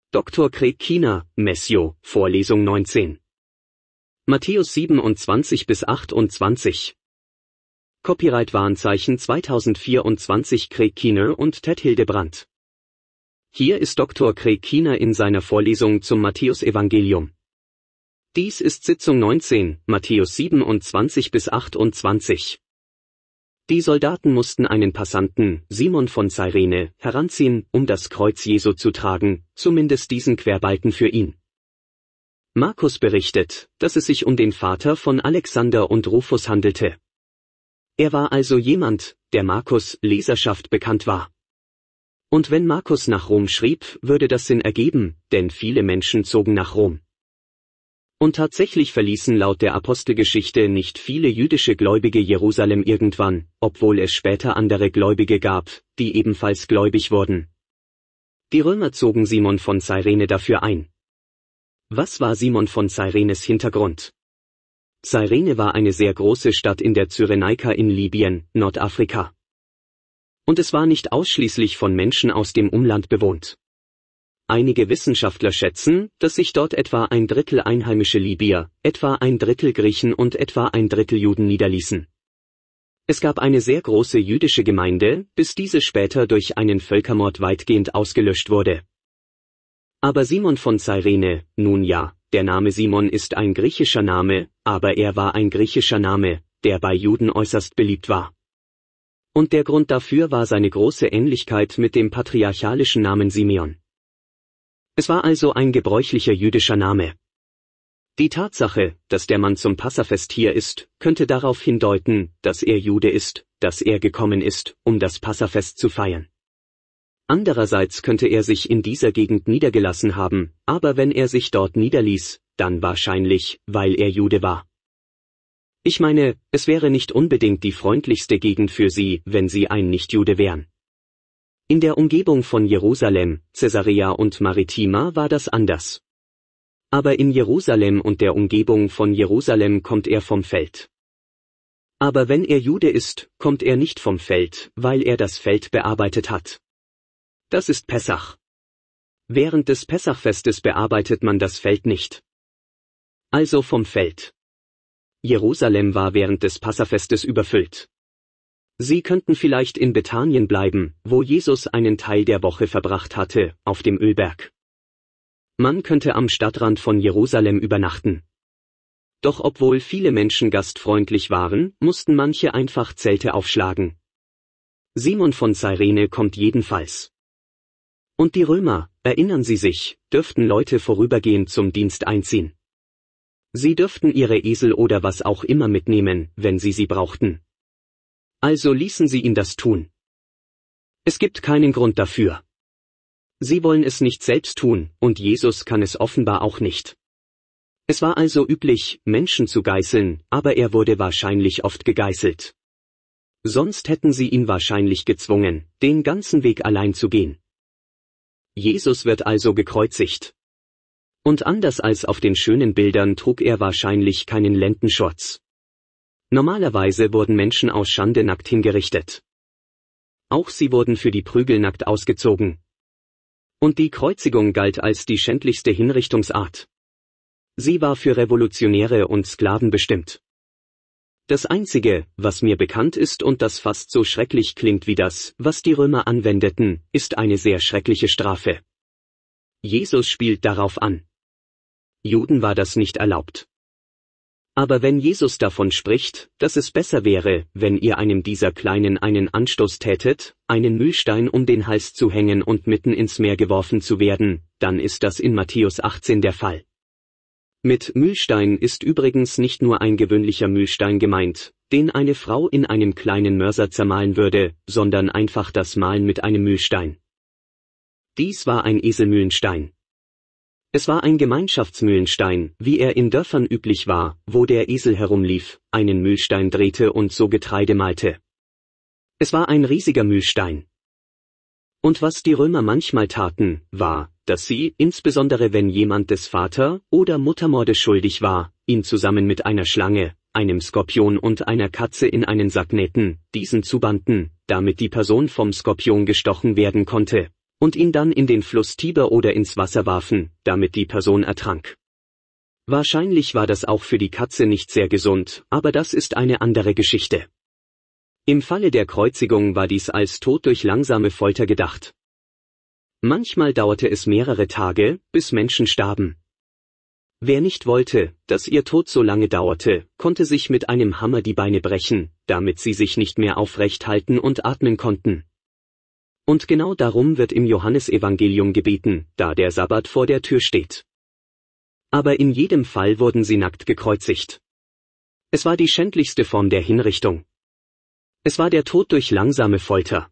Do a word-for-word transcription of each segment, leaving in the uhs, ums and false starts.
Doktor Craig Keener, Messio, Vorlesung neunzehn. Matthäus siebenundzwanzig bis achtundzwanzig. Copyright Warenzeichen zweitausendvierundzwanzig Craig Keener und Ted Hildebrandt. Hier ist Doktor Craig Keener in seiner Vorlesung zum Matthäusevangelium. Dies ist Sitzung neunzehn, Matthäus siebenundzwanzig bis achtundzwanzig. Die Soldaten mussten einen Passanten, Simon von Cyrene, heranziehen, um das Kreuz Jesu zu tragen, zumindest diesen Querbalken für ihn. Markus berichtet, dass es sich um den Vater von Alexander und Rufus handelte. Er war also jemand, der Markus' Leserschaft bekannt war. Und wenn Markus nach Rom schrieb, würde das Sinn ergeben, denn viele Menschen zogen nach Rom. Und tatsächlich verließen laut der Apostelgeschichte nicht viele jüdische Gläubige Jerusalem irgendwann, obwohl es später andere Gläubige gab, die ebenfalls gläubig wurden. Die Römer zogen Simon von Cyrene dafür ein. Was war Simon von Cyrenes Hintergrund? Cyrene war eine sehr große Stadt in der Cyrenaika in Libyen, Nordafrika. Und es war nicht ausschließlich von Menschen aus dem Umland bewohnt. Einige Wissenschaftler schätzen, dass sich dort etwa ein Drittel einheimische Libyer, etwa ein Drittel Griechen und etwa ein Drittel Juden niederließen. Es gab eine sehr große jüdische Gemeinde, bis diese später durch einen Völkermord weitgehend ausgelöscht wurde. Aber Simon von Cyrene, nun ja, der Name Simon ist ein griechischer Name, aber er war ein griechischer Name, der bei Juden äußerst beliebt war. Und der Grund dafür war seine große Ähnlichkeit mit dem patriarchalischen Namen Simeon. Es war also ein gebräuchlicher jüdischer Name. Die Tatsache, dass der Mann zum Passafest hier ist, könnte darauf hindeuten, dass er Jude ist, dass er gekommen ist, um das Passafest zu feiern. Andererseits könnte er sich in dieser Gegend niedergelassen haben, aber wenn er sich dort niederließ, dann wahrscheinlich, weil er Jude war. Ich meine, es wäre nicht unbedingt die freundlichste Gegend für sie, wenn sie ein Nichtjude wären. In der Umgebung von Jerusalem, Caesarea und Maritima war das anders. Aber in Jerusalem und der Umgebung von Jerusalem kommt er vom Feld. Aber wenn er Jude ist, kommt er nicht vom Feld, weil er das Feld bearbeitet hat. Das ist Pessach. Während des Pessachfestes bearbeitet man das Feld nicht. Also vom Feld. Jerusalem war während des Passafestes überfüllt. Sie könnten vielleicht in Bethanien bleiben, wo Jesus einen Teil der Woche verbracht hatte, auf dem Ölberg. Man könnte am Stadtrand von Jerusalem übernachten. Doch obwohl viele Menschen gastfreundlich waren, mussten manche einfach Zelte aufschlagen. Simon von Cyrene kommt jedenfalls. Und die Römer, erinnern Sie sich, dürften Leute vorübergehend zum Dienst einziehen. Sie dürften ihre Esel oder was auch immer mitnehmen, wenn sie sie brauchten. Also ließen sie ihn das tun. Es gibt keinen Grund dafür. Sie wollen es nicht selbst tun, und Jesus kann es offenbar auch nicht. Es war also üblich, Menschen zu geißeln, aber er wurde wahrscheinlich oft gegeißelt. Sonst hätten sie ihn wahrscheinlich gezwungen, den ganzen Weg allein zu gehen. Jesus wird also gekreuzigt. Und anders als auf den schönen Bildern trug er wahrscheinlich keinen Lendenschurz. Normalerweise wurden Menschen aus Schande nackt hingerichtet. Auch sie wurden für die Prügel nackt ausgezogen. Und die Kreuzigung galt als die schändlichste Hinrichtungsart. Sie war für Revolutionäre und Sklaven bestimmt. Das Einzige, was mir bekannt ist und das fast so schrecklich klingt wie das, was die Römer anwendeten, ist eine sehr schreckliche Strafe. Jesus spielt darauf an. Juden war das nicht erlaubt. Aber wenn Jesus davon spricht, dass es besser wäre, wenn ihr einem dieser Kleinen einen Anstoß tätet, einen Mühlstein um den Hals zu hängen und mitten ins Meer geworfen zu werden, dann ist das in Matthäus achtzehn der Fall. Mit Mühlstein ist übrigens nicht nur ein gewöhnlicher Mühlstein gemeint, den eine Frau in einem kleinen Mörser zermahlen würde, sondern einfach das Mahlen mit einem Mühlstein. Dies war ein Eselmühlenstein. Es war ein Gemeinschaftsmühlenstein, wie er in Dörfern üblich war, wo der Esel herumlief, einen Mühlstein drehte und so Getreide mahlte. Es war ein riesiger Mühlstein. Und was die Römer manchmal taten, war, dass sie, insbesondere wenn jemand des Vater- oder Muttermordes schuldig war, ihn zusammen mit einer Schlange, einem Skorpion und einer Katze in einen Sack nähten, diesen zubanden, damit die Person vom Skorpion gestochen werden konnte, und ihn dann in den Fluss Tiber oder ins Wasser warfen, damit die Person ertrank. Wahrscheinlich war das auch für die Katze nicht sehr gesund, aber das ist eine andere Geschichte. Im Falle der Kreuzigung war dies als Tod durch langsame Folter gedacht. Manchmal dauerte es mehrere Tage, bis Menschen starben. Wer nicht wollte, dass ihr Tod so lange dauerte, konnte sich mit einem Hammer die Beine brechen, damit sie sich nicht mehr aufrecht halten und atmen konnten. Und genau darum wird im Johannesevangelium gebeten, da der Sabbat vor der Tür steht. Aber in jedem Fall wurden sie nackt gekreuzigt. Es war die schändlichste Form der Hinrichtung. Es war der Tod durch langsame Folter.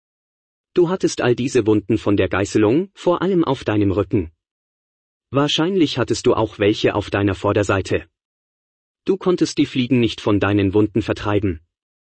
Du hattest all diese Wunden von der Geißelung, vor allem auf deinem Rücken. Wahrscheinlich hattest du auch welche auf deiner Vorderseite. Du konntest die Fliegen nicht von deinen Wunden vertreiben.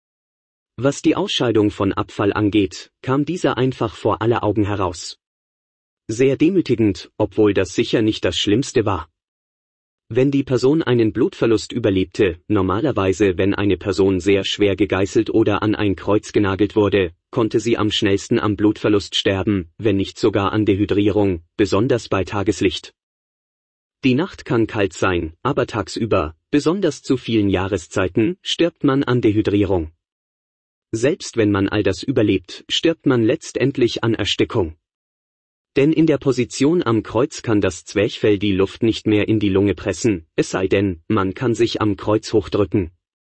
Was die Ausscheidung von Abfall angeht, kam dieser einfach vor aller Augen heraus. Sehr demütigend, obwohl das sicher nicht das Schlimmste war. Wenn die Person einen Blutverlust überlebte, normalerweise wenn eine Person sehr schwer gegeißelt oder an ein Kreuz genagelt wurde, konnte sie am schnellsten am Blutverlust sterben, wenn nicht sogar an Dehydrierung, besonders bei Tageslicht. Die Nacht kann kalt sein, aber tagsüber, besonders zu vielen Jahreszeiten, stirbt man an Dehydrierung. Selbst wenn man all das überlebt, stirbt man letztendlich an Erstickung. Denn in der Position am Kreuz kann das Zwerchfell die Luft nicht mehr in die Lunge pressen, es sei denn, man kann sich am Kreuz hochdrücken.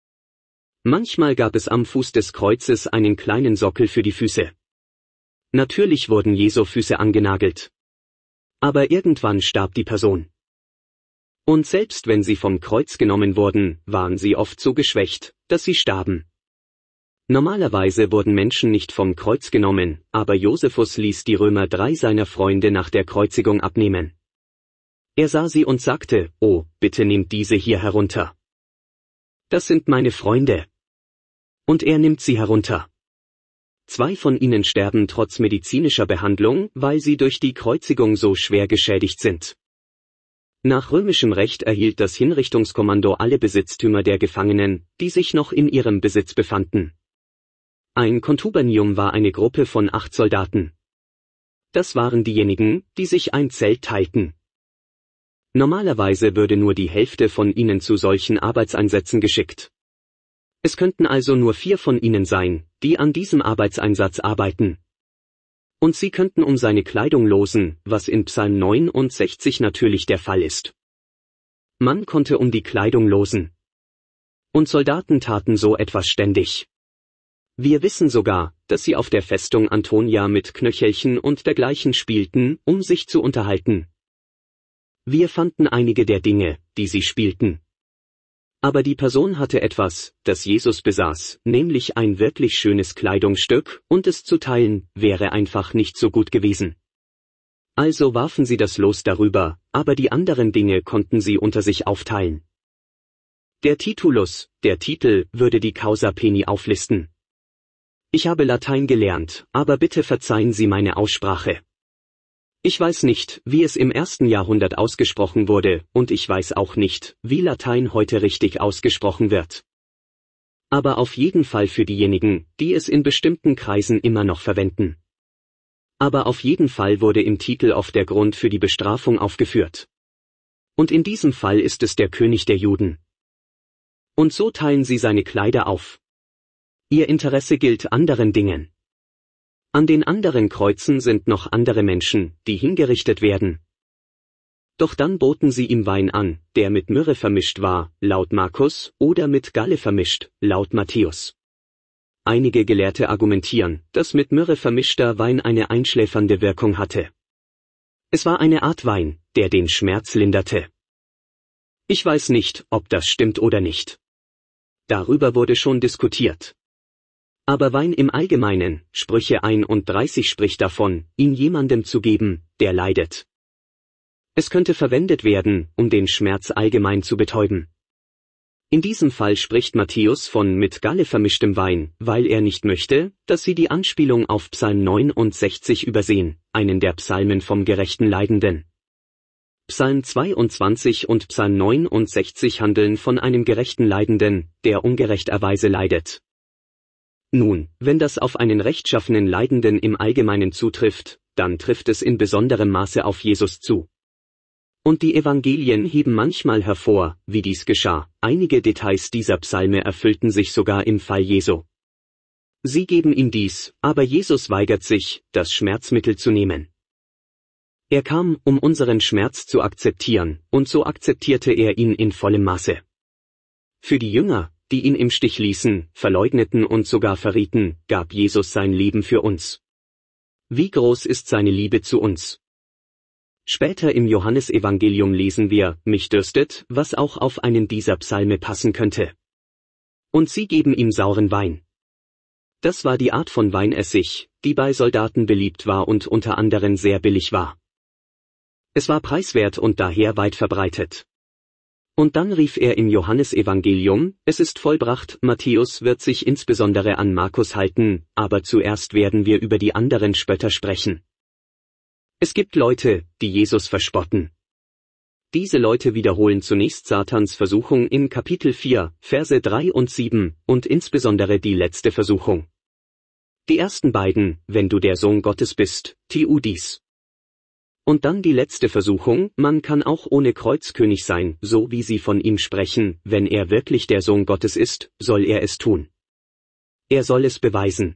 Manchmal gab es am Fuß des Kreuzes einen kleinen Sockel für die Füße. Natürlich wurden Jesu Füße angenagelt. Aber irgendwann starb die Person. Und selbst wenn sie vom Kreuz genommen wurden, waren sie oft so geschwächt, dass sie starben. Normalerweise wurden Menschen nicht vom Kreuz genommen, aber Josephus ließ die Römer drei seiner Freunde nach der Kreuzigung abnehmen. Er sah sie und sagte, oh, bitte nehmt diese hier herunter. Das sind meine Freunde. Und er nimmt sie herunter. Zwei von ihnen sterben trotz medizinischer Behandlung, weil sie durch die Kreuzigung so schwer geschädigt sind. Nach römischem Recht erhielt das Hinrichtungskommando alle Besitztümer der Gefangenen, die sich noch in ihrem Besitz befanden. Ein Kontubernium war eine Gruppe von acht Soldaten. Das waren diejenigen, die sich ein Zelt teilten. Normalerweise würde nur die Hälfte von ihnen zu solchen Arbeitseinsätzen geschickt. Es könnten also nur vier von ihnen sein, die an diesem Arbeitseinsatz arbeiten. Und sie könnten um seine Kleidung losen, was in Psalm neunundsechzig natürlich der Fall ist. Man konnte um die Kleidung losen. Und Soldaten taten so etwas ständig. Wir wissen sogar, dass sie auf der Festung Antonia mit Knöchelchen und dergleichen spielten, um sich zu unterhalten. Wir fanden einige der Dinge, die sie spielten. Aber die Person hatte etwas, das Jesus besaß, nämlich ein wirklich schönes Kleidungsstück, und es zu teilen, wäre einfach nicht so gut gewesen. Also warfen sie das Los darüber, aber die anderen Dinge konnten sie unter sich aufteilen. Der Titulus, der Titel, würde die Causa Peni auflisten. Ich habe Latein gelernt, aber bitte verzeihen Sie meine Aussprache. Ich weiß nicht, wie es im ersten Jahrhundert ausgesprochen wurde, und ich weiß auch nicht, wie Latein heute richtig ausgesprochen wird. Aber auf jeden Fall für diejenigen, die es in bestimmten Kreisen immer noch verwenden. Aber auf jeden Fall wurde im Titel oft der Grund für die Bestrafung aufgeführt. Und in diesem Fall ist es der König der Juden. Und so teilen sie seine Kleider auf. Ihr Interesse gilt anderen Dingen. An den anderen Kreuzen sind noch andere Menschen, die hingerichtet werden. Doch dann boten sie ihm Wein an, der mit Myrrhe vermischt war, laut Markus, oder mit Galle vermischt, laut Matthäus. Einige Gelehrte argumentieren, dass mit Myrrhe vermischter Wein eine einschläfernde Wirkung hatte. Es war eine Art Wein, der den Schmerz linderte. Ich weiß nicht, ob das stimmt oder nicht. Darüber wurde schon diskutiert. Aber Wein im Allgemeinen, Sprüche einunddreißig spricht davon, ihn jemandem zu geben, der leidet. Es könnte verwendet werden, um den Schmerz allgemein zu betäuben. In diesem Fall spricht Matthäus von mit Galle vermischtem Wein, weil er nicht möchte, dass sie die Anspielung auf Psalm neunundsechzig übersehen, einen der Psalmen vom gerechten Leidenden. Psalm zweiundzwanzig und Psalm neunundsechzig handeln von einem gerechten Leidenden, der ungerechterweise leidet. Nun, wenn das auf einen rechtschaffenen Leidenden im Allgemeinen zutrifft, dann trifft es in besonderem Maße auf Jesus zu. Und die Evangelien heben manchmal hervor, wie dies geschah. Einige Details dieser Psalme erfüllten sich sogar im Fall Jesu. Sie geben ihm dies, aber Jesus weigert sich, das Schmerzmittel zu nehmen. Er kam, um unseren Schmerz zu akzeptieren, und so akzeptierte er ihn in vollem Maße. Für die Jünger, die ihn im Stich ließen, verleugneten und sogar verrieten, gab Jesus sein Leben für uns. Wie groß ist seine Liebe zu uns? Später im Johannesevangelium lesen wir, mich dürstet, was auch auf einen dieser Psalme passen könnte. Und sie geben ihm sauren Wein. Das war die Art von Weinessig, die bei Soldaten beliebt war und unter anderem sehr billig war. Es war preiswert und daher weit verbreitet. Und dann rief er im Johannesevangelium, es ist vollbracht. Matthäus wird sich insbesondere an Markus halten, aber zuerst werden wir über die anderen Spötter sprechen. Es gibt Leute, die Jesus verspotten. Diese Leute wiederholen zunächst Satans Versuchung in Kapitel vier, Verse drei und sieben, und insbesondere die letzte Versuchung. Die ersten beiden, wenn du der Sohn Gottes bist, tu dies. Und dann die letzte Versuchung, man kann auch ohne Kreuzkönig sein, so wie sie von ihm sprechen, wenn er wirklich der Sohn Gottes ist, soll er es tun. Er soll es beweisen.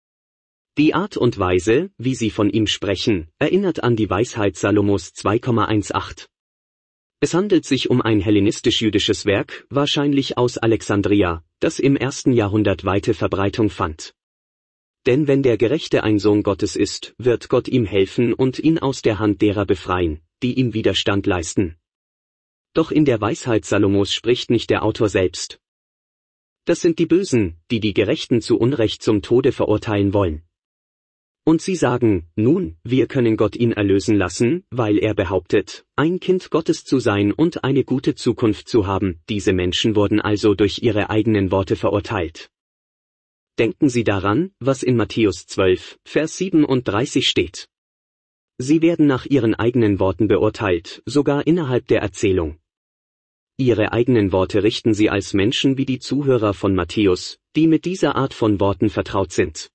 Die Art und Weise, wie sie von ihm sprechen, erinnert an die Weisheit Salomos zwei Komma achtzehn. Es handelt sich um ein hellenistisch-jüdisches Werk, wahrscheinlich aus Alexandria, das im ersten Jahrhundert weite Verbreitung fand. Denn wenn der Gerechte ein Sohn Gottes ist, wird Gott ihm helfen und ihn aus der Hand derer befreien, die ihm Widerstand leisten. Doch in der Weisheit Salomos spricht nicht der Autor selbst. Das sind die Bösen, die die Gerechten zu Unrecht zum Tode verurteilen wollen. Und sie sagen, nun, wir können Gott ihn erlösen lassen, weil er behauptet, ein Kind Gottes zu sein und eine gute Zukunft zu haben. Diese Menschen wurden also durch ihre eigenen Worte verurteilt. Denken Sie daran, was in Matthäus zwölf, Vers siebenunddreißig steht. Sie werden nach ihren eigenen Worten beurteilt, sogar innerhalb der Erzählung. Ihre eigenen Worte richten sie als Menschen wie die Zuhörer von Matthäus, die mit dieser Art von Worten vertraut sind.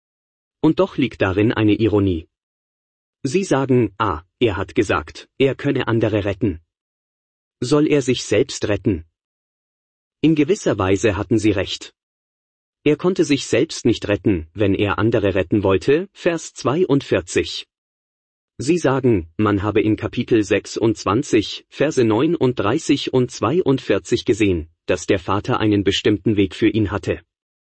Und doch liegt darin eine Ironie. Sie sagen, ah, er hat gesagt, er könne andere retten. Soll er sich selbst retten? In gewisser Weise hatten sie recht. Er konnte sich selbst nicht retten, wenn er andere retten wollte, Vers zweiundvierzig. Sie sagen, man habe in Kapitel sechsundzwanzig, Verse neununddreißig und zweiundvierzig gesehen, dass der Vater einen bestimmten Weg für ihn hatte.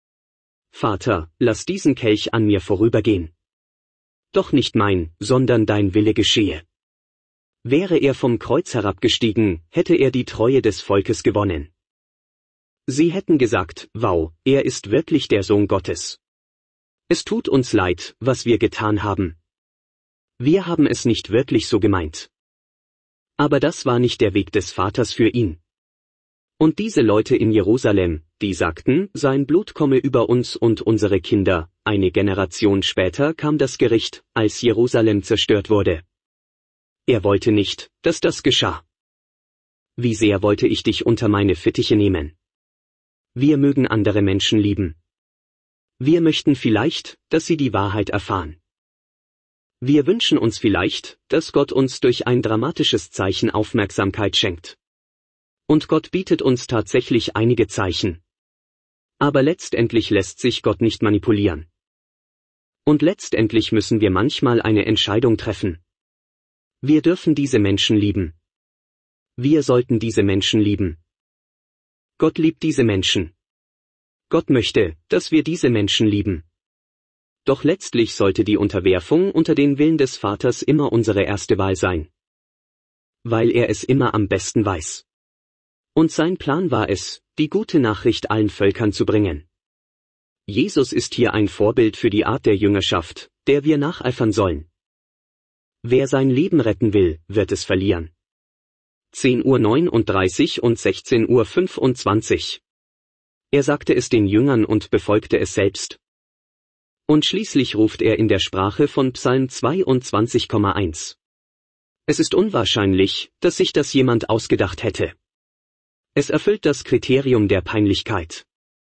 Vater, lass diesen Kelch an mir vorübergehen. Doch nicht mein, sondern dein Wille geschehe. Wäre er vom Kreuz herabgestiegen, hätte er die Treue des Volkes gewonnen. Sie hätten gesagt, wow, er ist wirklich der Sohn Gottes. Es tut uns leid, was wir getan haben. Wir haben es nicht wirklich so gemeint. Aber das war nicht der Weg des Vaters für ihn. Und diese Leute in Jerusalem, die sagten, sein Blut komme über uns und unsere Kinder. Eine Generation später kam das Gericht, als Jerusalem zerstört wurde. Er wollte nicht, dass das geschah. Wie sehr wollte ich dich unter meine Fittiche nehmen? Wir mögen andere Menschen lieben. Wir möchten vielleicht, dass sie die Wahrheit erfahren. Wir wünschen uns vielleicht, dass Gott uns durch ein dramatisches Zeichen Aufmerksamkeit schenkt. Und Gott bietet uns tatsächlich einige Zeichen. Aber letztendlich lässt sich Gott nicht manipulieren. Und letztendlich müssen wir manchmal eine Entscheidung treffen. Wir dürfen diese Menschen lieben. Wir sollten diese Menschen lieben. Gott liebt diese Menschen. Gott möchte, dass wir diese Menschen lieben. Doch letztlich sollte die Unterwerfung unter den Willen des Vaters immer unsere erste Wahl sein. Weil er es immer am besten weiß. Und sein Plan war es, die gute Nachricht allen Völkern zu bringen. Jesus ist hier ein Vorbild für die Art der Jüngerschaft, der wir nacheifern sollen. Wer sein Leben retten will, wird es verlieren. zehn Uhr neununddreißig und sechzehn Uhr fünfundzwanzig. Er sagte es den Jüngern und befolgte es selbst. Und schließlich ruft er in der Sprache von Psalm zweiundzwanzig Komma eins. Es ist unwahrscheinlich, dass sich das jemand ausgedacht hätte. Es erfüllt das Kriterium der Peinlichkeit.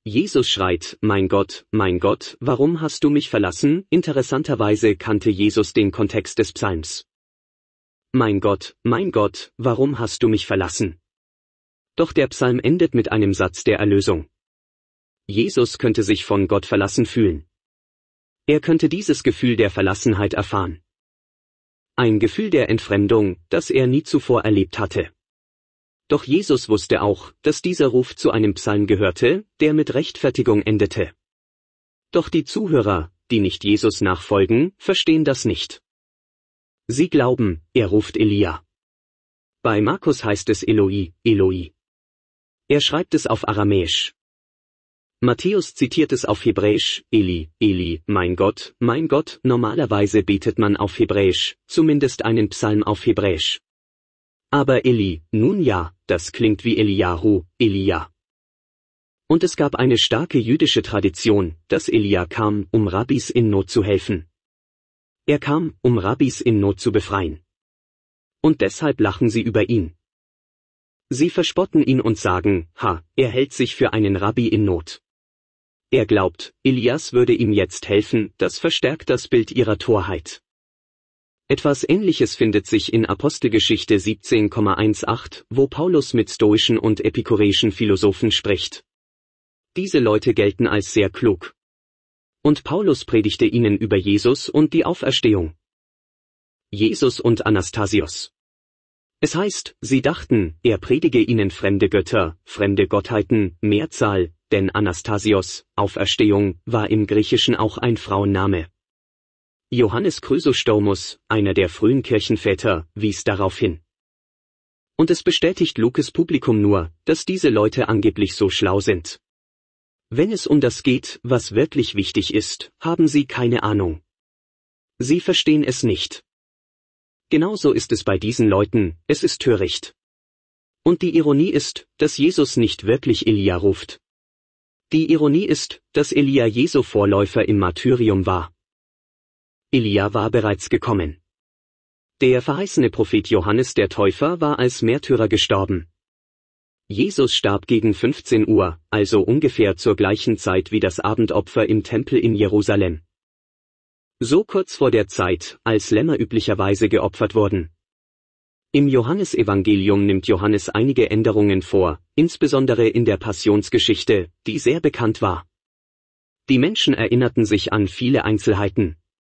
Jesus schreit, mein Gott, mein Gott, warum hast du mich verlassen? Interessanterweise kannte Jesus den Kontext des Psalms. Mein Gott, mein Gott, warum hast du mich verlassen? Doch der Psalm endet mit einem Satz der Erlösung. Jesus könnte sich von Gott verlassen fühlen. Er könnte dieses Gefühl der Verlassenheit erfahren. Ein Gefühl der Entfremdung, das er nie zuvor erlebt hatte. Doch Jesus wusste auch, dass dieser Ruf zu einem Psalm gehörte, der mit Rechtfertigung endete. Doch die Zuhörer, die nicht Jesus nachfolgen, verstehen das nicht. Sie glauben, er ruft Elia. Bei Markus heißt es Eloi, Eloi. Er schreibt es auf Aramäisch. Matthäus zitiert es auf Hebräisch, Eli, Eli, mein Gott, mein Gott. Normalerweise betet man auf Hebräisch, zumindest einen Psalm auf Hebräisch. Aber Eli, nun ja, das klingt wie Eliahu, Elia. Und es gab eine starke jüdische Tradition, dass Elia kam, um Rabbis in Not zu helfen. Er kam, um Rabbis in Not zu befreien. Und deshalb lachen sie über ihn. Sie verspotten ihn und sagen, ha, er hält sich für einen Rabbi in Not. Er glaubt, Elias würde ihm jetzt helfen, das verstärkt das Bild ihrer Torheit. Etwas Ähnliches findet sich in Apostelgeschichte siebzehn Komma achtzehn, wo Paulus mit stoischen und epikureischen Philosophen spricht. Diese Leute gelten als sehr klug. Und Paulus predigte ihnen über Jesus und die Auferstehung. Jesus und Anastasios. Es heißt, sie dachten, er predige ihnen fremde Götter, fremde Gottheiten, Mehrzahl, denn Anastasios, Auferstehung, war im Griechischen auch ein Frauenname. Johannes Chrysostomus, einer der frühen Kirchenväter, wies darauf hin. Und es bestätigt Lukes Publikum nur, dass diese Leute angeblich so schlau sind. Wenn es um das geht, was wirklich wichtig ist, haben sie keine Ahnung. Sie verstehen es nicht. Genauso ist es bei diesen Leuten, es ist töricht. Und die Ironie ist, dass Jesus nicht wirklich Elia ruft. Die Ironie ist, dass Elia Jesu Vorläufer im Martyrium war. Elia war bereits gekommen. Der verheißene Prophet Johannes der Täufer war als Märtyrer gestorben. Jesus starb gegen fünfzehn Uhr, also ungefähr zur gleichen Zeit wie das Abendopfer im Tempel in Jerusalem. So kurz vor der Zeit, als Lämmer üblicherweise geopfert wurden. Im Johannesevangelium nimmt Johannes einige Änderungen vor, insbesondere in der Passionsgeschichte, die sehr bekannt war. Die Menschen erinnerten sich an viele Einzelheiten.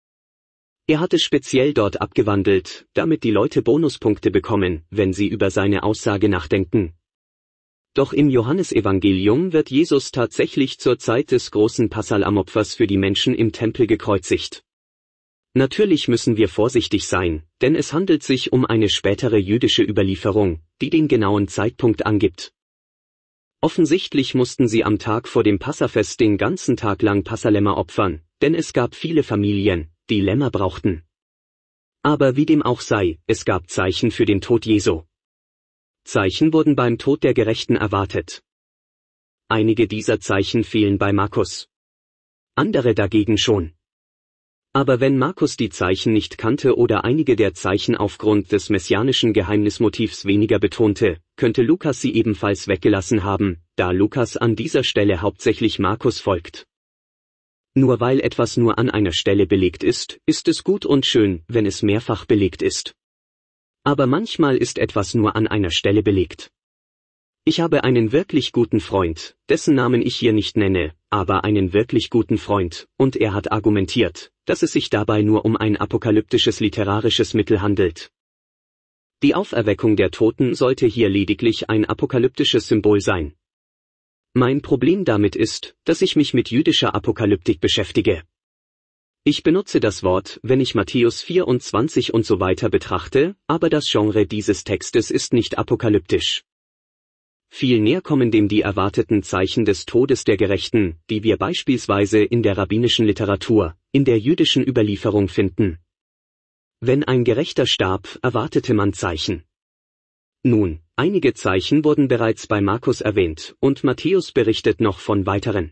Er hat es speziell dort abgewandelt, damit die Leute Bonuspunkte bekommen, wenn sie über seine Aussage nachdenken. Doch im Johannesevangelium wird Jesus tatsächlich zur Zeit des großen Passalamopfers für die Menschen im Tempel gekreuzigt. Natürlich müssen wir vorsichtig sein, denn es handelt sich um eine spätere jüdische Überlieferung, die den genauen Zeitpunkt angibt. Offensichtlich mussten sie am Tag vor dem Passafest den ganzen Tag lang Passalämmer opfern, denn es gab viele Familien, die Lämmer brauchten. Aber wie dem auch sei, es gab Zeichen für den Tod Jesu. Zeichen wurden beim Tod der Gerechten erwartet. Einige dieser Zeichen fehlen bei Markus. Andere dagegen schon. Aber wenn Markus die Zeichen nicht kannte oder einige der Zeichen aufgrund des messianischen Geheimnismotivs weniger betonte, könnte Lukas sie ebenfalls weggelassen haben, da Lukas an dieser Stelle hauptsächlich Markus folgt. Nur weil etwas nur an einer Stelle belegt ist, ist es gut und schön, wenn es mehrfach belegt ist. Aber manchmal ist etwas nur an einer Stelle belegt. Ich habe einen wirklich guten Freund, dessen Namen ich hier nicht nenne, aber einen wirklich guten Freund, und er hat argumentiert, dass es sich dabei nur um ein apokalyptisches literarisches Mittel handelt. Die Auferweckung der Toten sollte hier lediglich ein apokalyptisches Symbol sein. Mein Problem damit ist, dass ich mich mit jüdischer Apokalyptik beschäftige. Ich benutze das Wort, wenn ich Matthäus vierundzwanzig und so weiter betrachte, aber das Genre dieses Textes ist nicht apokalyptisch. Vielmehr kommen dem die erwarteten Zeichen des Todes der Gerechten, die wir beispielsweise in der rabbinischen Literatur, in der jüdischen Überlieferung finden. Wenn ein Gerechter starb, erwartete man Zeichen. Nun, einige Zeichen wurden bereits bei Markus erwähnt, und Matthäus berichtet noch von weiteren.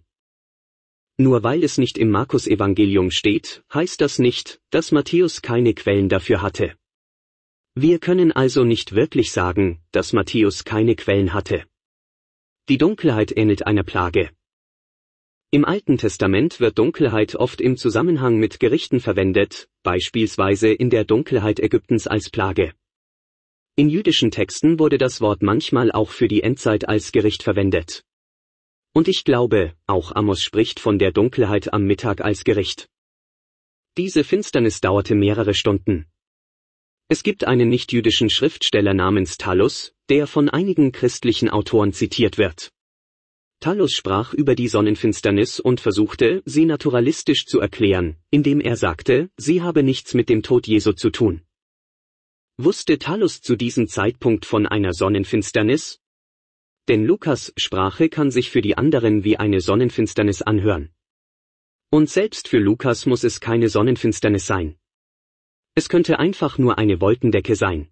Nur weil es nicht im Markus-Evangelium steht, heißt das nicht, dass Matthäus keine Quellen dafür hatte. Wir können also nicht wirklich sagen, dass Matthäus keine Quellen hatte. Die Dunkelheit ähnelt einer Plage. Im Alten Testament wird Dunkelheit oft im Zusammenhang mit Gerichten verwendet, beispielsweise in der Dunkelheit Ägyptens als Plage. In jüdischen Texten wurde das Wort manchmal auch für die Endzeit als Gericht verwendet. Und ich glaube, auch Amos spricht von der Dunkelheit am Mittag als Gericht. Diese Finsternis dauerte mehrere Stunden. Es gibt einen nichtjüdischen Schriftsteller namens Thallus, der von einigen christlichen Autoren zitiert wird. Thallus sprach über die Sonnenfinsternis und versuchte, sie naturalistisch zu erklären, indem er sagte, sie habe nichts mit dem Tod Jesu zu tun. Wusste Thallus zu diesem Zeitpunkt von einer Sonnenfinsternis? Denn Lukas' Sprache kann sich für die anderen wie eine Sonnenfinsternis anhören. Und selbst für Lukas muss es keine Sonnenfinsternis sein. Es könnte einfach nur eine Wolkendecke sein.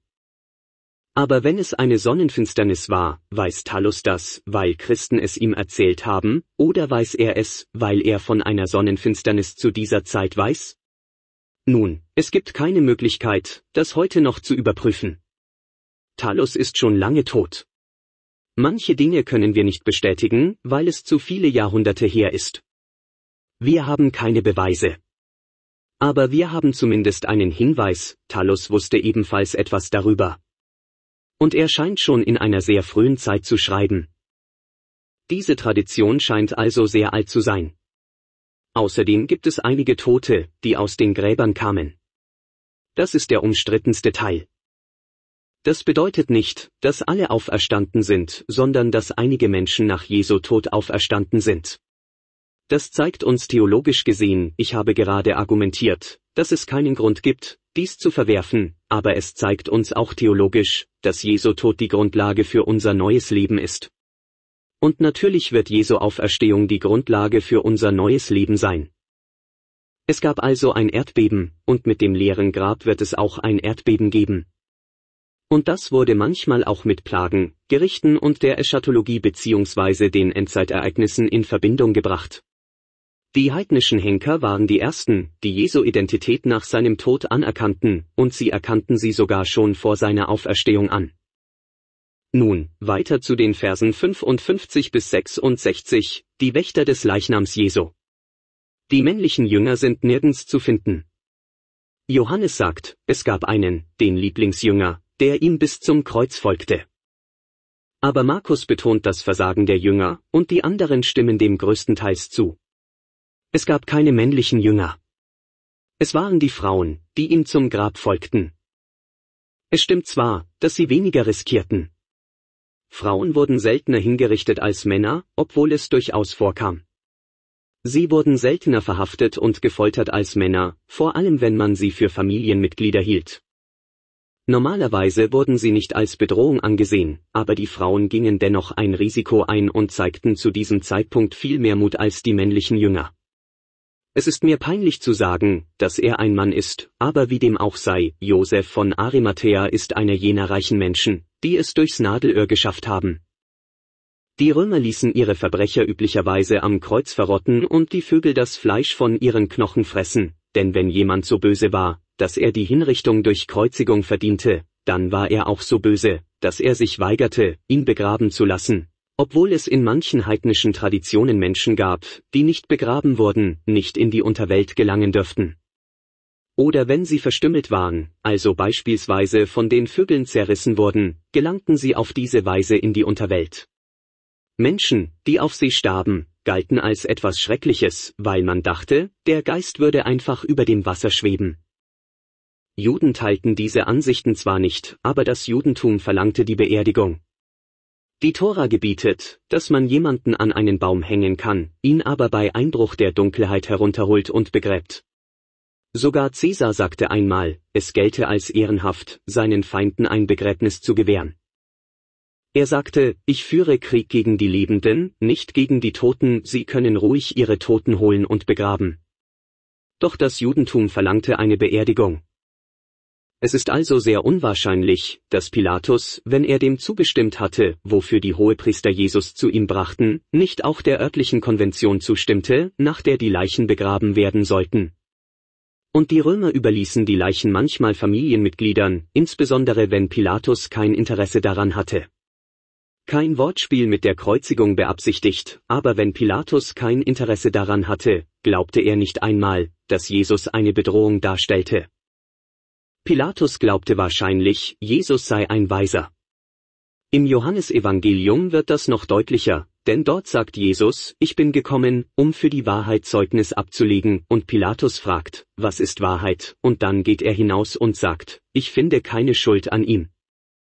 Aber wenn es eine Sonnenfinsternis war, weiß Thallus das, weil Christen es ihm erzählt haben, oder weiß er es, weil er von einer Sonnenfinsternis zu dieser Zeit weiß? Nun, es gibt keine Möglichkeit, das heute noch zu überprüfen. Thallus ist schon lange tot. Manche Dinge können wir nicht bestätigen, weil es zu viele Jahrhunderte her ist. Wir haben keine Beweise. Aber wir haben zumindest einen Hinweis, Thallus wusste ebenfalls etwas darüber. Und er scheint schon in einer sehr frühen Zeit zu schreiben. Diese Tradition scheint also sehr alt zu sein. Außerdem gibt es einige Tote, die aus den Gräbern kamen. Das ist der umstrittenste Teil. Das bedeutet nicht, dass alle auferstanden sind, sondern dass einige Menschen nach Jesu Tod auferstanden sind. Das zeigt uns theologisch gesehen, ich habe gerade argumentiert, dass es keinen Grund gibt, dies zu verwerfen, aber es zeigt uns auch theologisch, dass Jesu Tod die Grundlage für unser neues Leben ist. Und natürlich wird Jesu Auferstehung die Grundlage für unser neues Leben sein. Es gab also ein Erdbeben, und mit dem leeren Grab wird es auch ein Erdbeben geben. Und das wurde manchmal auch mit Plagen, Gerichten und der Eschatologie bzw. den Endzeitereignissen in Verbindung gebracht. Die heidnischen Henker waren die ersten, die Jesu Identität nach seinem Tod anerkannten, und sie erkannten sie sogar schon vor seiner Auferstehung an. Nun, weiter zu den Versen fünfundfünfzig bis sechsundsechzig, die Wächter des Leichnams Jesu. Die männlichen Jünger sind nirgends zu finden. Johannes sagt, es gab einen, den Lieblingsjünger, der ihm bis zum Kreuz folgte. Aber Markus betont das Versagen der Jünger, und die anderen stimmen dem größtenteils zu. Es gab keine männlichen Jünger. Es waren die Frauen, die ihm zum Grab folgten. Es stimmt zwar, dass sie weniger riskierten. Frauen wurden seltener hingerichtet als Männer, obwohl es durchaus vorkam. Sie wurden seltener verhaftet und gefoltert als Männer, vor allem wenn man sie für Familienmitglieder hielt. Normalerweise wurden sie nicht als Bedrohung angesehen, aber die Frauen gingen dennoch ein Risiko ein und zeigten zu diesem Zeitpunkt viel mehr Mut als die männlichen Jünger. Es ist mir peinlich zu sagen, dass er ein Mann ist, aber wie dem auch sei, Josef von Arimathäa ist einer jener reichen Menschen, die es durchs Nadelöhr geschafft haben. Die Römer ließen ihre Verbrecher üblicherweise am Kreuz verrotten und die Vögel das Fleisch von ihren Knochen fressen, denn wenn jemand so böse war, dass er die Hinrichtung durch Kreuzigung verdiente, dann war er auch so böse, dass er sich weigerte, ihn begraben zu lassen, obwohl es in manchen heidnischen Traditionen Menschen gab, die nicht begraben wurden, nicht in die Unterwelt gelangen dürften. Oder wenn sie verstümmelt waren, also beispielsweise von den Vögeln zerrissen wurden, gelangten sie auf diese Weise in die Unterwelt. Menschen, die auf See starben, galten als etwas Schreckliches, weil man dachte, der Geist würde einfach über dem Wasser schweben. Juden teilten diese Ansichten zwar nicht, aber das Judentum verlangte die Beerdigung. Die Tora gebietet, dass man jemanden an einen Baum hängen kann, ihn aber bei Einbruch der Dunkelheit herunterholt und begräbt. Sogar Caesar sagte einmal, es gelte als ehrenhaft, seinen Feinden ein Begräbnis zu gewähren. Er sagte, ich führe Krieg gegen die Lebenden, nicht gegen die Toten, sie können ruhig ihre Toten holen und begraben. Doch das Judentum verlangte eine Beerdigung. Es ist also sehr unwahrscheinlich, dass Pilatus, wenn er dem zugestimmt hatte, wofür die Hohepriester Jesus zu ihm brachten, nicht auch der örtlichen Konvention zustimmte, nach der die Leichen begraben werden sollten. Und die Römer überließen die Leichen manchmal Familienmitgliedern, insbesondere wenn Pilatus kein Interesse daran hatte. Kein Wortspiel mit der Kreuzigung beabsichtigt, aber wenn Pilatus kein Interesse daran hatte, glaubte er nicht einmal, dass Jesus eine Bedrohung darstellte. Pilatus glaubte wahrscheinlich, Jesus sei ein Weiser. Im Johannesevangelium wird das noch deutlicher, denn dort sagt Jesus, ich bin gekommen, um für die Wahrheit Zeugnis abzulegen, und Pilatus fragt, was ist Wahrheit, und dann geht er hinaus und sagt, ich finde keine Schuld an ihm.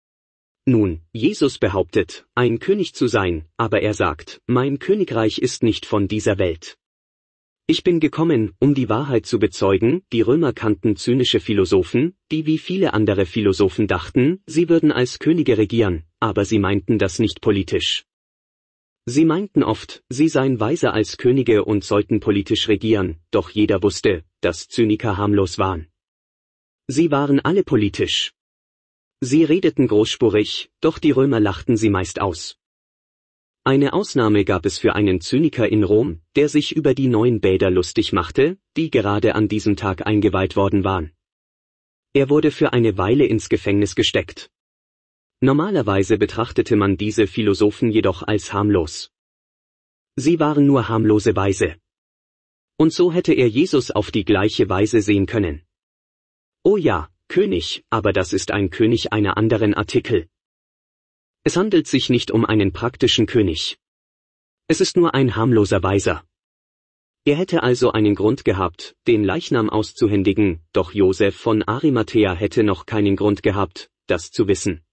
Nun, Jesus behauptet, ein König zu sein, aber er sagt, mein Königreich ist nicht von dieser Welt. Ich bin gekommen, um die Wahrheit zu bezeugen. Die Römer kannten zynische Philosophen, die wie viele andere Philosophen dachten, sie würden als Könige regieren, aber sie meinten das nicht politisch. Sie meinten oft, sie seien weiser als Könige und sollten politisch regieren, doch jeder wusste, dass Zyniker harmlos waren. Sie waren alle politisch. Sie redeten großspurig, doch die Römer lachten sie meist aus. Eine Ausnahme gab es für einen Zyniker in Rom, der sich über die neuen Bäder lustig machte, die gerade an diesem Tag eingeweiht worden waren. Er wurde für eine Weile ins Gefängnis gesteckt. Normalerweise betrachtete man diese Philosophen jedoch als harmlos. Sie waren nur harmlose Weise. Und so hätte er Jesus auf die gleiche Weise sehen können. Oh ja, König, aber das ist ein König einer anderen Artikel. Es handelt sich nicht um einen praktischen König. Es ist nur ein harmloser Weiser. Er hätte also einen Grund gehabt, den Leichnam auszuhändigen, doch Josef von Arimathäa hätte noch keinen Grund gehabt, das zu wissen.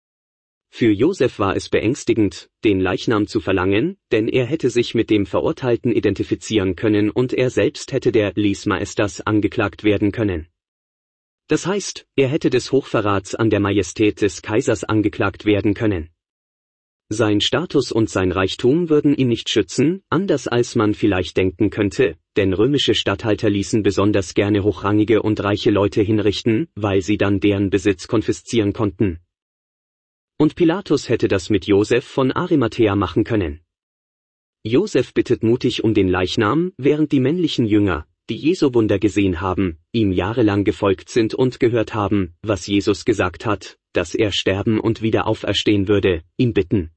Für Josef war es beängstigend, den Leichnam zu verlangen, denn er hätte sich mit dem Verurteilten identifizieren können und er selbst hätte der Lis Majestas angeklagt werden können. Das heißt, er hätte des Hochverrats an der Majestät des Kaisers angeklagt werden können. Sein Status und sein Reichtum würden ihn nicht schützen, anders als man vielleicht denken könnte, denn römische Statthalter ließen besonders gerne hochrangige und reiche Leute hinrichten, weil sie dann deren Besitz konfiszieren konnten. Und Pilatus hätte das mit Josef von Arimathäa machen können. Josef bittet mutig um den Leichnam, während die männlichen Jünger, die Jesu Wunder gesehen haben, ihm jahrelang gefolgt sind und gehört haben, was Jesus gesagt hat, dass er sterben und wieder auferstehen würde, ihn bitten.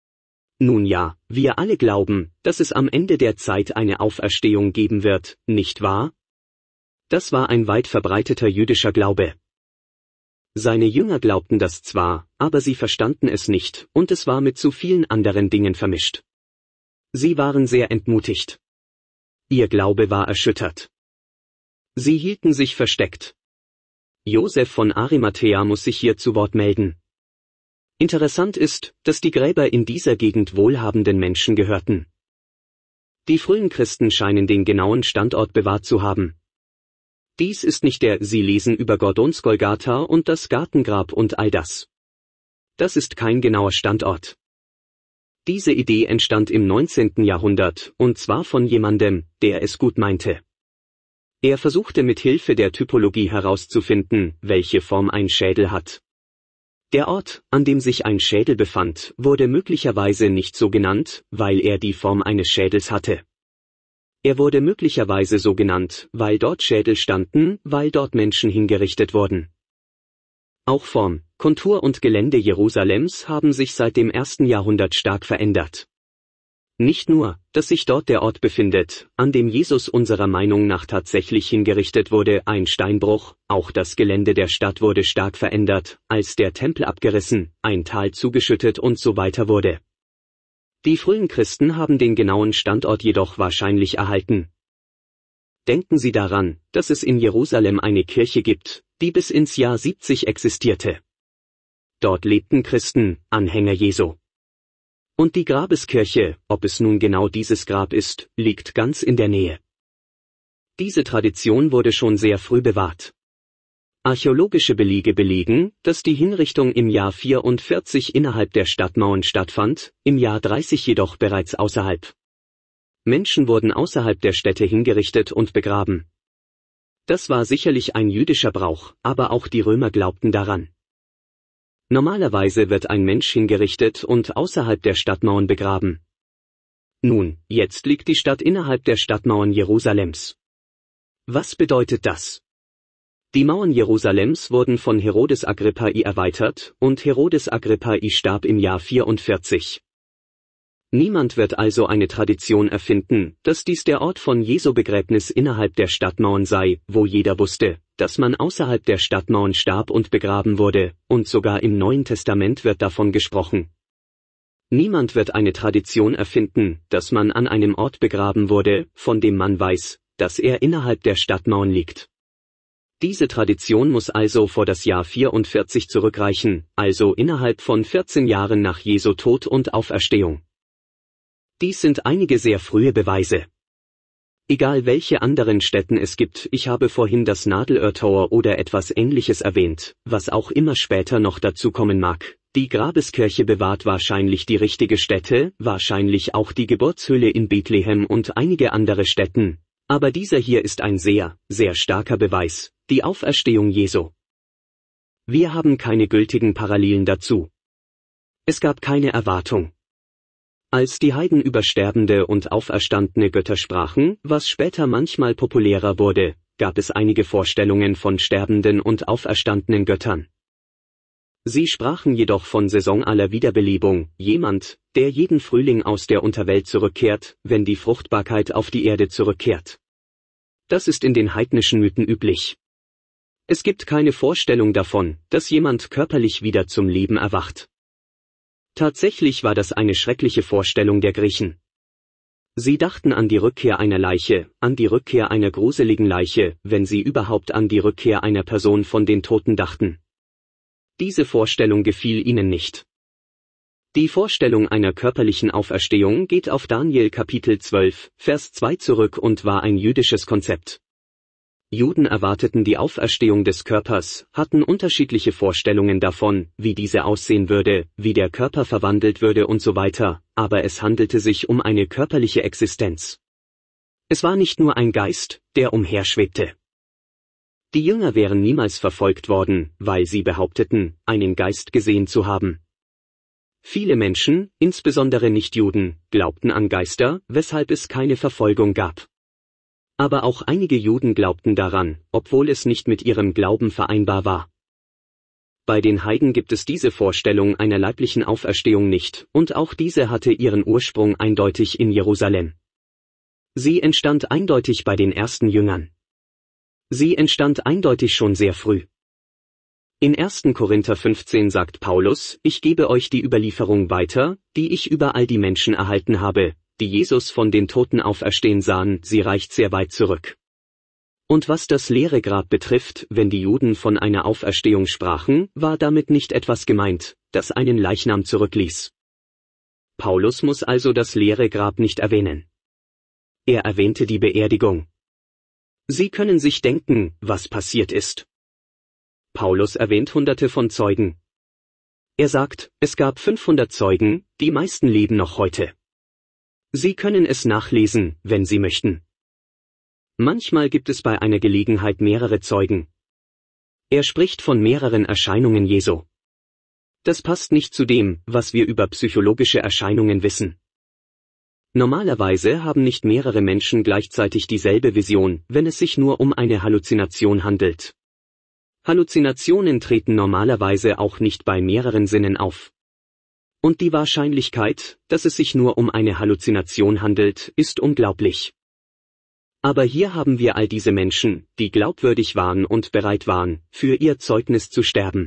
Nun ja, wir alle glauben, dass es am Ende der Zeit eine Auferstehung geben wird, nicht wahr? Das war ein weit verbreiteter jüdischer Glaube. Seine Jünger glaubten das zwar, aber sie verstanden es nicht, und es war mit zu vielen anderen Dingen vermischt. Sie waren sehr entmutigt. Ihr Glaube war erschüttert. Sie hielten sich versteckt. Josef von Arimathäa muss sich hier zu Wort melden. Interessant ist, dass die Gräber in dieser Gegend wohlhabenden Menschen gehörten. Die frühen Christen scheinen den genauen Standort bewahrt zu haben. Dies ist nicht der, Sie lesen über Gordons Golgatha und das Gartengrab und all das. Das ist kein genauer Standort. Diese Idee entstand im neunzehnten Jahrhundert, und zwar von jemandem, der es gut meinte. Er versuchte mit Hilfe der Typologie herauszufinden, welche Form ein Schädel hat. Der Ort, an dem sich ein Schädel befand, wurde möglicherweise nicht so genannt, weil er die Form eines Schädels hatte. Er wurde möglicherweise so genannt, weil dort Schädel standen, weil dort Menschen hingerichtet wurden. Auch Form, Kontur und Gelände Jerusalems haben sich seit dem ersten Jahrhundert stark verändert. Nicht nur, dass sich dort der Ort befindet, an dem Jesus unserer Meinung nach tatsächlich hingerichtet wurde, ein Steinbruch, auch das Gelände der Stadt wurde stark verändert, als der Tempel abgerissen, ein Tal zugeschüttet und so weiter wurde. Die frühen Christen haben den genauen Standort jedoch wahrscheinlich erhalten. Denken Sie daran, dass es in Jerusalem eine Kirche gibt, die bis ins Jahr siebzig existierte. Dort lebten Christen, Anhänger Jesu. Und die Grabeskirche, ob es nun genau dieses Grab ist, liegt ganz in der Nähe. Diese Tradition wurde schon sehr früh bewahrt. Archäologische Belege belegen, dass die Hinrichtung im Jahr vierundvierzig innerhalb der Stadtmauern stattfand, im Jahr dreißig jedoch bereits außerhalb. Menschen wurden außerhalb der Städte hingerichtet und begraben. Das war sicherlich ein jüdischer Brauch, aber auch die Römer glaubten daran. Normalerweise wird ein Mensch hingerichtet und außerhalb der Stadtmauern begraben. Nun, jetzt liegt die Stadt innerhalb der Stadtmauern Jerusalems. Was bedeutet das? Die Mauern Jerusalems wurden von Herodes Agrippa I erweitert, und Herodes Agrippa I starb im Jahr vierundvierzig. Niemand wird also eine Tradition erfinden, dass dies der Ort von Jesu Begräbnis innerhalb der Stadtmauern sei, wo jeder wusste, dass man außerhalb der Stadtmauern starb und begraben wurde, und sogar im Neuen Testament wird davon gesprochen. Niemand wird eine Tradition erfinden, dass man an einem Ort begraben wurde, von dem man weiß, dass er innerhalb der Stadtmauern liegt. Diese Tradition muss also vor das Jahr vierundvierzig zurückreichen, also innerhalb von vierzehn Jahren nach Jesu Tod und Auferstehung. Dies sind einige sehr frühe Beweise. Egal welche anderen Stätten es gibt, ich habe vorhin das Nadelöhr Tower oder etwas Ähnliches erwähnt, was auch immer später noch dazu kommen mag. Die Grabeskirche bewahrt wahrscheinlich die richtige Stätte, wahrscheinlich auch die Geburtshöhle in Bethlehem und einige andere Stätten. Aber dieser hier ist ein sehr, sehr starker Beweis, die Auferstehung Jesu. Wir haben keine gültigen Parallelen dazu. Es gab keine Erwartung. Als die Heiden über sterbende und auferstandene Götter sprachen, was später manchmal populärer wurde, gab es einige Vorstellungen von sterbenden und auferstandenen Göttern. Sie sprachen jedoch von Saison aller Wiederbelebung, jemand, der jeden Frühling aus der Unterwelt zurückkehrt, wenn die Fruchtbarkeit auf die Erde zurückkehrt. Das ist in den heidnischen Mythen üblich. Es gibt keine Vorstellung davon, dass jemand körperlich wieder zum Leben erwacht. Tatsächlich war das eine schreckliche Vorstellung der Griechen. Sie dachten an die Rückkehr einer Leiche, an die Rückkehr einer gruseligen Leiche, wenn sie überhaupt an die Rückkehr einer Person von den Toten dachten. Diese Vorstellung gefiel ihnen nicht. Die Vorstellung einer körperlichen Auferstehung geht auf Daniel Kapitel zwölf, Vers zwei zurück und war ein jüdisches Konzept. Juden erwarteten die Auferstehung des Körpers, hatten unterschiedliche Vorstellungen davon, wie diese aussehen würde, wie der Körper verwandelt würde und so weiter, aber es handelte sich um eine körperliche Existenz. Es war nicht nur ein Geist, der umherschwebte. Die Jünger wären niemals verfolgt worden, weil sie behaupteten, einen Geist gesehen zu haben. Viele Menschen, insbesondere Nichtjuden, glaubten an Geister, weshalb es keine Verfolgung gab. Aber auch einige Juden glaubten daran, obwohl es nicht mit ihrem Glauben vereinbar war. Bei den Heiden gibt es diese Vorstellung einer leiblichen Auferstehung nicht, und auch diese hatte ihren Ursprung eindeutig in Jerusalem. Sie entstand eindeutig bei den ersten Jüngern. Sie entstand eindeutig schon sehr früh. In ersten Korinther fünfzehn sagt Paulus, ich gebe euch die Überlieferung weiter, die ich über all die Menschen erhalten habe, die Jesus von den Toten auferstehen sahen, sie reicht sehr weit zurück. Und was das leere Grab betrifft, wenn die Juden von einer Auferstehung sprachen, war damit nicht etwas gemeint, das einen Leichnam zurückließ. Paulus muss also das leere Grab nicht erwähnen. Er erwähnte die Beerdigung. Sie können sich denken, was passiert ist. Paulus erwähnt Hunderte von Zeugen. Er sagt, es gab fünfhundert Zeugen, die meisten leben noch heute. Sie können es nachlesen, wenn Sie möchten. Manchmal gibt es bei einer Gelegenheit mehrere Zeugen. Er spricht von mehreren Erscheinungen Jesu. Das passt nicht zu dem, was wir über psychologische Erscheinungen wissen. Normalerweise haben nicht mehrere Menschen gleichzeitig dieselbe Vision, wenn es sich nur um eine Halluzination handelt. Halluzinationen treten normalerweise auch nicht bei mehreren Sinnen auf. Und die Wahrscheinlichkeit, dass es sich nur um eine Halluzination handelt, ist unglaublich. Aber hier haben wir all diese Menschen, die glaubwürdig waren und bereit waren, für ihr Zeugnis zu sterben.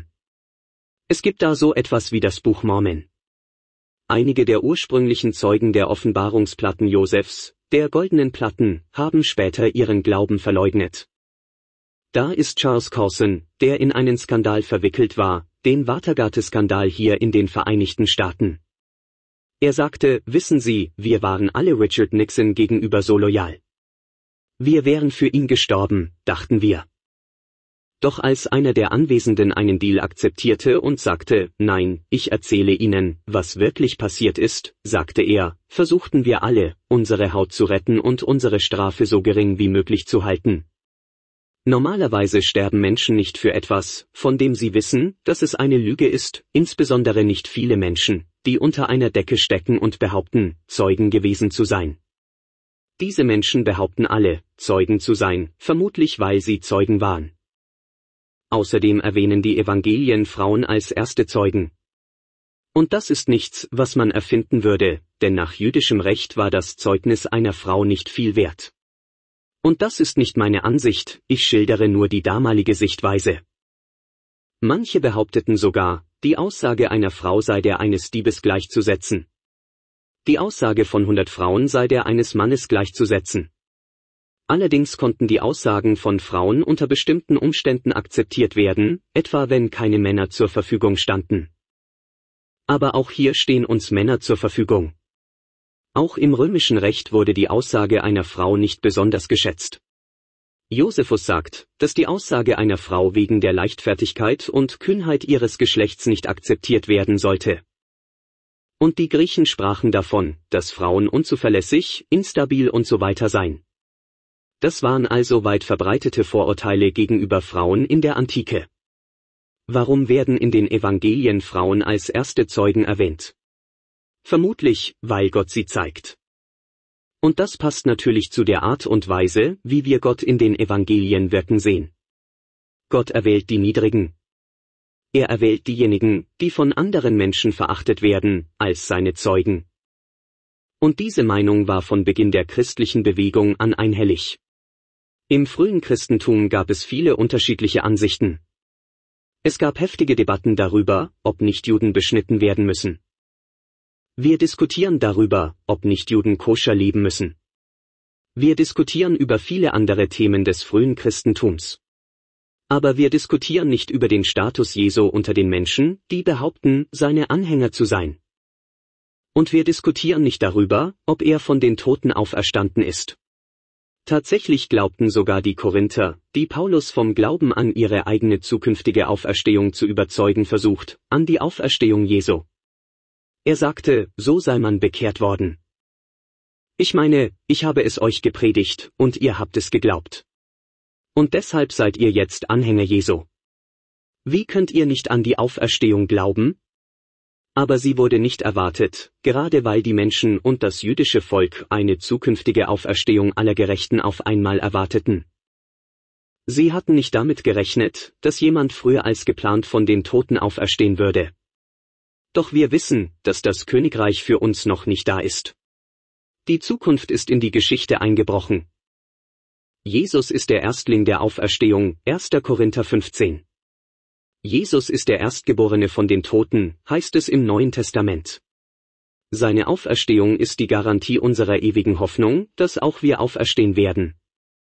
Es gibt da so etwas wie das Buch Mormon. Einige der ursprünglichen Zeugen der Offenbarungsplatten Josefs, der goldenen Platten, haben später ihren Glauben verleugnet. Da ist Charles Colson, der in einen Skandal verwickelt war, den Watergate-Skandal hier in den Vereinigten Staaten. Er sagte, wissen Sie, wir waren alle Richard Nixon gegenüber so loyal. Wir wären für ihn gestorben, dachten wir. Doch als einer der Anwesenden einen Deal akzeptierte und sagte, nein, ich erzähle Ihnen, was wirklich passiert ist, sagte er, versuchten wir alle, unsere Haut zu retten und unsere Strafe so gering wie möglich zu halten. Normalerweise sterben Menschen nicht für etwas, von dem sie wissen, dass es eine Lüge ist, insbesondere nicht viele Menschen, die unter einer Decke stecken und behaupten, Zeugen gewesen zu sein. Diese Menschen behaupten alle, Zeugen zu sein, vermutlich weil sie Zeugen waren. Außerdem erwähnen die Evangelien Frauen als erste Zeugen. Und das ist nichts, was man erfinden würde, denn nach jüdischem Recht war das Zeugnis einer Frau nicht viel wert. Und das ist nicht meine Ansicht, ich schildere nur die damalige Sichtweise. Manche behaupteten sogar, die Aussage einer Frau sei der eines Diebes gleichzusetzen. Die Aussage von hundert Frauen sei der eines Mannes gleichzusetzen. Allerdings konnten die Aussagen von Frauen unter bestimmten Umständen akzeptiert werden, etwa wenn keine Männer zur Verfügung standen. Aber auch hier stehen uns Männer zur Verfügung. Auch im römischen Recht wurde die Aussage einer Frau nicht besonders geschätzt. Josephus sagt, dass die Aussage einer Frau wegen der Leichtfertigkeit und Kühnheit ihres Geschlechts nicht akzeptiert werden sollte. Und die Griechen sprachen davon, dass Frauen unzuverlässig, instabil und so weiter seien. Das waren also weit verbreitete Vorurteile gegenüber Frauen in der Antike. Warum werden in den Evangelien Frauen als erste Zeugen erwähnt? Vermutlich, weil Gott sie zeigt. Und das passt natürlich zu der Art und Weise, wie wir Gott in den Evangelien wirken sehen. Gott erwählt die Niedrigen. Er erwählt diejenigen, die von anderen Menschen verachtet werden, als seine Zeugen. Und diese Meinung war von Beginn der christlichen Bewegung an einhellig. Im frühen Christentum gab es viele unterschiedliche Ansichten. Es gab heftige Debatten darüber, ob Nichtjuden beschnitten werden müssen. Wir diskutieren darüber, ob Nichtjuden koscher leben müssen. Wir diskutieren über viele andere Themen des frühen Christentums. Aber wir diskutieren nicht über den Status Jesu unter den Menschen, die behaupten, seine Anhänger zu sein. Und wir diskutieren nicht darüber, ob er von den Toten auferstanden ist. Tatsächlich glaubten sogar die Korinther, die Paulus vom Glauben an ihre eigene zukünftige Auferstehung zu überzeugen versucht, an die Auferstehung Jesu. Er sagte, so sei man bekehrt worden. Ich meine, ich habe es euch gepredigt, und ihr habt es geglaubt. Und deshalb seid ihr jetzt Anhänger Jesu. Wie könnt ihr nicht an die Auferstehung glauben? Aber sie wurde nicht erwartet, gerade weil die Menschen und das jüdische Volk eine zukünftige Auferstehung aller Gerechten auf einmal erwarteten. Sie hatten nicht damit gerechnet, dass jemand früher als geplant von den Toten auferstehen würde. Doch wir wissen, dass das Königreich für uns noch nicht da ist. Die Zukunft ist in die Geschichte eingebrochen. Jesus ist der Erstling der Auferstehung, erster Korinther fünfzehn. Jesus ist der Erstgeborene von den Toten, heißt es im Neuen Testament. Seine Auferstehung ist die Garantie unserer ewigen Hoffnung, dass auch wir auferstehen werden.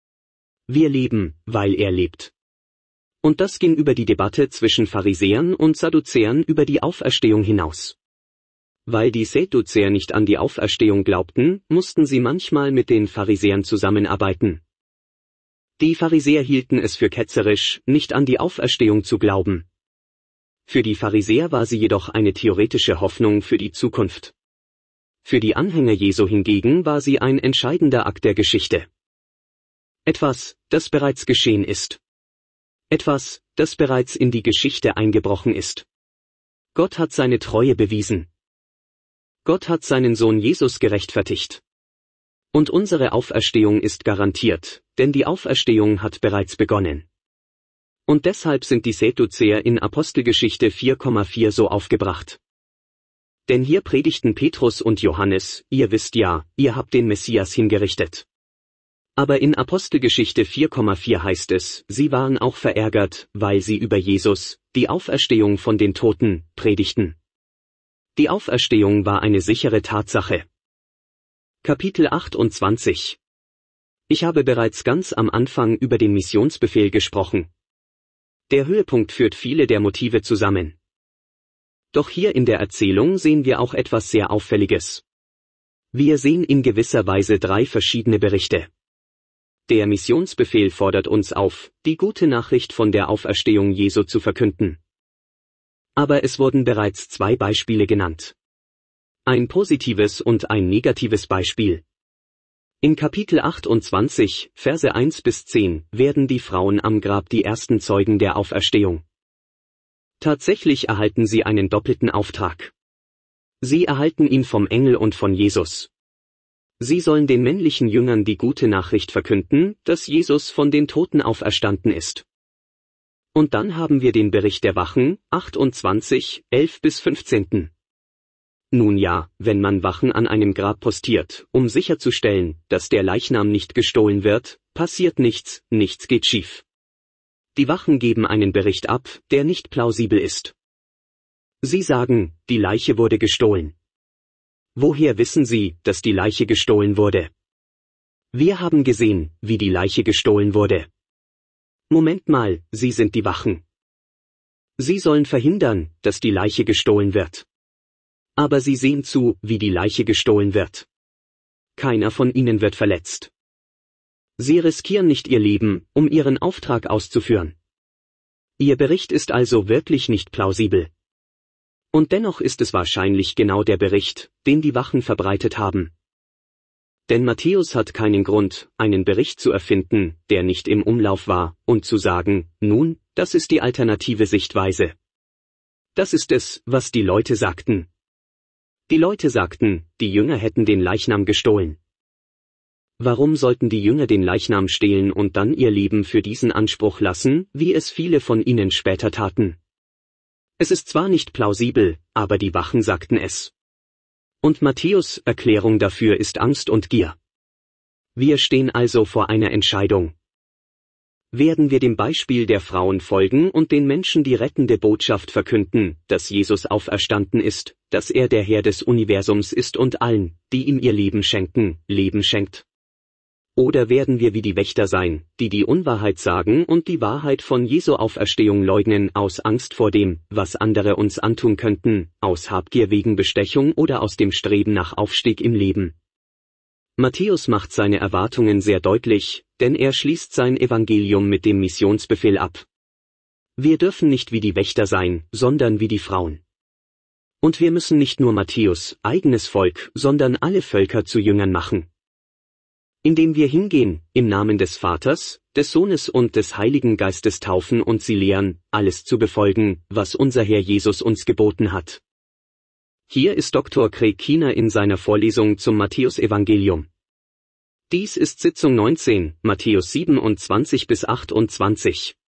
Wir leben, weil er lebt. Und das ging über die Debatte zwischen Pharisäern und Sadduzäern über die Auferstehung hinaus. Weil die Sadduzäer nicht an die Auferstehung glaubten, mussten sie manchmal mit den Pharisäern zusammenarbeiten. Die Pharisäer hielten es für ketzerisch, nicht an die Auferstehung zu glauben. Für die Pharisäer war sie jedoch eine theoretische Hoffnung für die Zukunft. Für die Anhänger Jesu hingegen war sie ein entscheidender Akt der Geschichte. Etwas, das bereits geschehen ist. Etwas, das bereits in die Geschichte eingebrochen ist. Gott hat seine Treue bewiesen. Gott hat seinen Sohn Jesus gerechtfertigt. Und unsere Auferstehung ist garantiert, denn die Auferstehung hat bereits begonnen. Und deshalb sind die Sadduzäer in Apostelgeschichte vier Komma vier so aufgebracht. Denn hier predigten Petrus und Johannes, ihr wisst ja, ihr habt den Messias hingerichtet. Aber in Apostelgeschichte vier Komma vier heißt es, sie waren auch verärgert, weil sie über Jesus, die Auferstehung von den Toten, predigten. Die Auferstehung war eine sichere Tatsache. Kapitel achtundzwanzig. Ich habe bereits ganz am Anfang über den Missionsbefehl gesprochen. Der Höhepunkt führt viele der Motive zusammen. Doch hier in der Erzählung sehen wir auch etwas sehr Auffälliges. Wir sehen in gewisser Weise drei verschiedene Berichte. Der Missionsbefehl fordert uns auf, die gute Nachricht von der Auferstehung Jesu zu verkünden. Aber es wurden bereits zwei Beispiele genannt. Ein positives und ein negatives Beispiel. In Kapitel achtundzwanzig, Verse eins bis zehn, werden die Frauen am Grab die ersten Zeugen der Auferstehung. Tatsächlich erhalten sie einen doppelten Auftrag. Sie erhalten ihn vom Engel und von Jesus. Sie sollen den männlichen Jüngern die gute Nachricht verkünden, dass Jesus von den Toten auferstanden ist. Und dann haben wir den Bericht der Wachen, achtundzwanzig, elf bis fünfzehn. Nun ja, wenn man Wachen an einem Grab postiert, um sicherzustellen, dass der Leichnam nicht gestohlen wird, passiert nichts, nichts geht schief. Die Wachen geben einen Bericht ab, der nicht plausibel ist. Sie sagen, die Leiche wurde gestohlen. Woher wissen Sie, dass die Leiche gestohlen wurde? Wir haben gesehen, wie die Leiche gestohlen wurde. Moment mal, Sie sind die Wachen. Sie sollen verhindern, dass die Leiche gestohlen wird. Aber Sie sehen zu, wie die Leiche gestohlen wird. Keiner von Ihnen wird verletzt. Sie riskieren nicht Ihr Leben, um Ihren Auftrag auszuführen. Ihr Bericht ist also wirklich nicht plausibel. Und dennoch ist es wahrscheinlich genau der Bericht, den die Wachen verbreitet haben. Denn Matthäus hat keinen Grund, einen Bericht zu erfinden, der nicht im Umlauf war, und zu sagen, nun, das ist die alternative Sichtweise. Das ist es, was die Leute sagten. Die Leute sagten, die Jünger hätten den Leichnam gestohlen. Warum sollten die Jünger den Leichnam stehlen und dann ihr Leben für diesen Anspruch lassen, wie es viele von ihnen später taten? Es ist zwar nicht plausibel, aber die Wachen sagten es. Und Matthäus' Erklärung dafür ist Angst und Gier. Wir stehen also vor einer Entscheidung. Werden wir dem Beispiel der Frauen folgen und den Menschen die rettende Botschaft verkünden, dass Jesus auferstanden ist, dass er der Herr des Universums ist und allen, die ihm ihr Leben schenken, Leben schenkt? Oder werden wir wie die Wächter sein, die die Unwahrheit sagen und die Wahrheit von Jesu Auferstehung leugnen aus Angst vor dem, was andere uns antun könnten, aus Habgier wegen Bestechung oder aus dem Streben nach Aufstieg im Leben? Matthäus macht seine Erwartungen sehr deutlich, denn er schließt sein Evangelium mit dem Missionsbefehl ab. Wir dürfen nicht wie die Wächter sein, sondern wie die Frauen. Und wir müssen nicht nur Matthäus' eigenes Volk, sondern alle Völker zu Jüngern machen. Indem wir hingehen, im Namen des Vaters, des Sohnes und des Heiligen Geistes taufen und sie lehren, alles zu befolgen, was unser Herr Jesus uns geboten hat. Hier ist Doktor Craig Keener in seiner Vorlesung zum Matthäus-Evangelium. Dies ist Sitzung neunzehn, Matthäus siebenundzwanzig bis achtundzwanzig.